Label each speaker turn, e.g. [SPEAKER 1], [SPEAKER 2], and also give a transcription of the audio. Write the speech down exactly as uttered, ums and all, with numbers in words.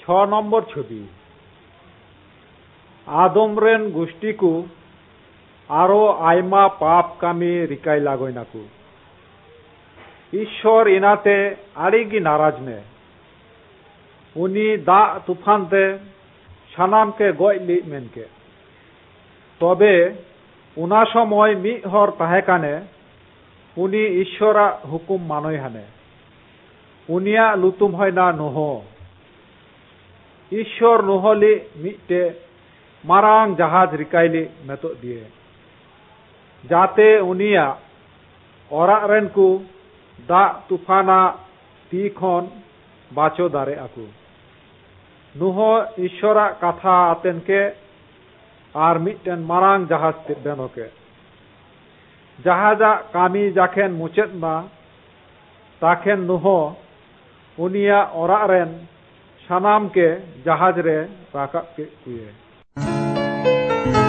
[SPEAKER 1] छ नम्बर छवि आदम रेन गोष्ठी को आरो आयमा पाप कामी रिकाय लागोयनाकू ईश्वर इनाते आड़ीगी नाराज ने उनी दा तूफान ते सानाम के गय ली मेनके तबे उना समय मिद हर ताहेकाने उनी ईश्वरा हुकुम मानय हाने उनिया लुतुम हयना नोह ईश्वर नोहली मिदटे मारांग जहाज रिकायली मेतो दिए जाते उनिया ओरा रेन को दा तूफाना ती खन बाचो दारे आकू नुह ईश्वरा कथा आतेन के आर मिटन मारांग जहाज तिबेनो के जहाजा कामी जाखेन मुचेत मा ताखेन नुह उनिया ओरा रेन सानाम के जहाज रे राकाब के कुए